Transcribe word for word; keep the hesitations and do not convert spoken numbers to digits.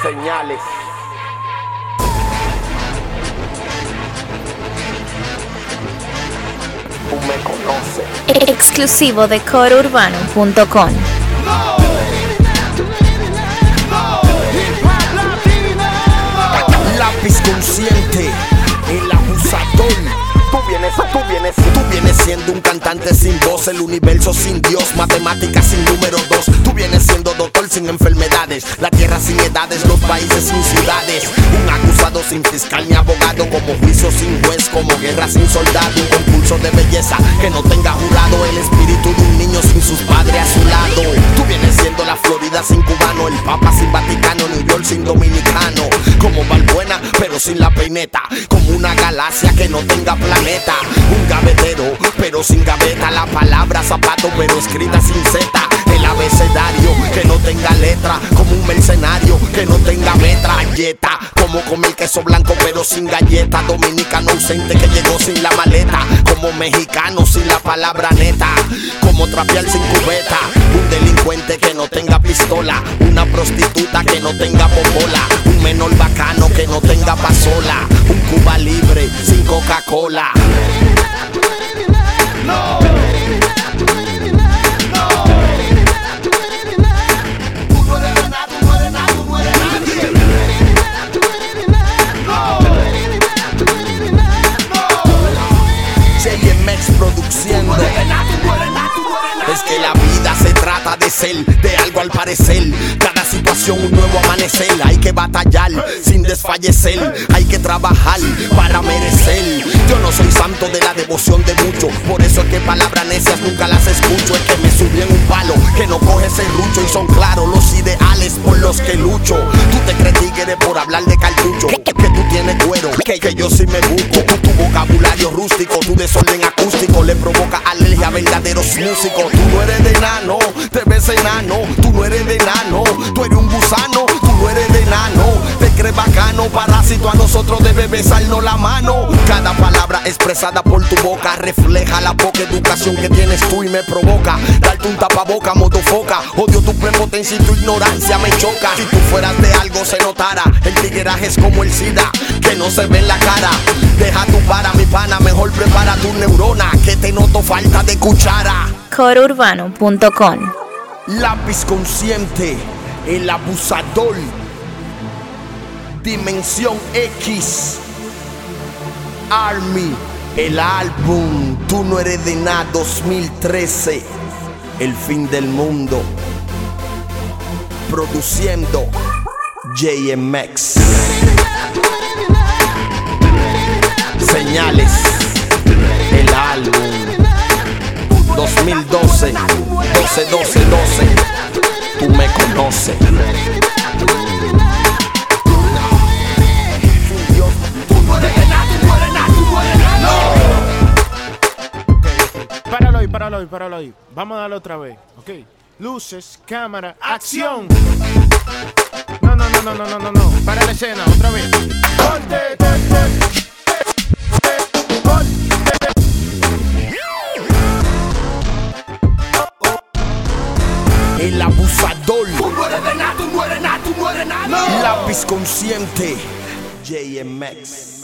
Señales. Tú me conoces. Exclusivo de coro urbano punto com. Lápiz consciente, el abusador. Tú vienes, tú vienes, Tú vienes siendo un cantante sin voz, el universo sin Dios, matemáticas sin número dos. Tú vienes siendo doctor sin enfermedades, la tierra sin edades, los países sin ciudades. Un acusado sin fiscal ni abogado, como juicio sin juez, como guerra sin soldado. Un concurso de belleza que no tenga jurado, el espíritu de un niño sin sus padres a su lado. Tú vienes siendo la Florida sin cubano, el Papa sin Vaticano, New York sin dominicano. Como Balbuena pero sin la peineta, como una galaxia que no tenga planeta. Un gavetero pero sin gaveta, la palabra zapato pero escrita sin Z. El abecedario que no tenga letra, como un mercenario que no tenga metralleta. Como comer queso blanco pero sin galleta, dominicano ausente que llegó sin la maleta. Como mexicano sin la palabra neta, como trapear sin cubeta. Un delincuente que no tenga pistola, una prostituta que no tenga popola, un menor bacano que no tenga pasola, un Cuba libre sin Coca-Cola. No. J M X produciendo. Es que la vida se trata de ser, de algo al parecer. Cada situación un nuevo amanecer. Hay que batallar sin desfallecer. Hay que trabajar para merecer. Yo no soy santo de la devoción de muchos, por eso es que palabras necias nunca las escucho. Es que me subí en un palo que no coge serrucho, y son claros los ideales por los que lucho. Tú te crees tigre por hablar de cartucho, que, que tú tienes cuero, que, que yo sí me busco. Tu, tu vocabulario rústico, tu desorden acústico le provoca alergia a verdaderos músicos. Tú no eres de nano, te ves enano. Tú no eres de nano, tú eres un gusano. Tú no eres de nano, te crees bacano. Parásito, a nosotros debe besarnos la mano. Cada palabra expresada por tu boca refleja la poca educación que tienes tú y me provoca darte un tapaboca, modo foca. Odio tu prepotencia y tu ignorancia me choca. Si tú fueras de algo se notara, el tigueraje es como el SIDA, que no se ve en la cara. Deja tu para, mi pana, mejor prepara tu neurona, que te noto falta de cuchara. coro urbano punto com. Lápiz consciente, el abusador. Dimensión X. Army, el álbum Tú no eres de nada dos mil trece. El fin del mundo. Produciendo J M X. Señales, el álbum dos mil doce, doce, doce, doce. Tú me conoces. Páralo ahí, páralo ahí, páralo ahí. Vamos a darle otra vez, ok. Luces, cámara, acción. No, no, no, no, no, no, no, no. Para la escena, otra vez. Ponte, ponte. El abusador. tú no eres de nada, tú no eres nada, tú no eres nada. Lápiz consciente. J M X.